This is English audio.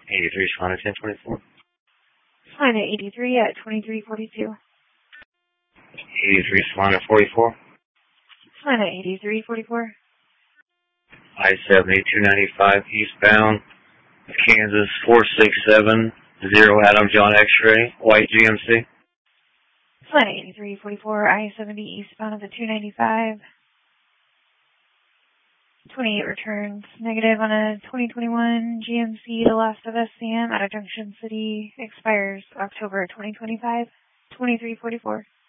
83, Swana 1024. Fine at 83 at 2342. 83, Swana 44. Fine at 8344. I-70, 295 eastbound, Kansas 467, 0 Adam John X-ray, white GMC. Fine at 8344, I-70 eastbound of the 295. 28 returns, negative on a 2021 GMC The Last of SCM out of Junction City, expires October 2025, 2344.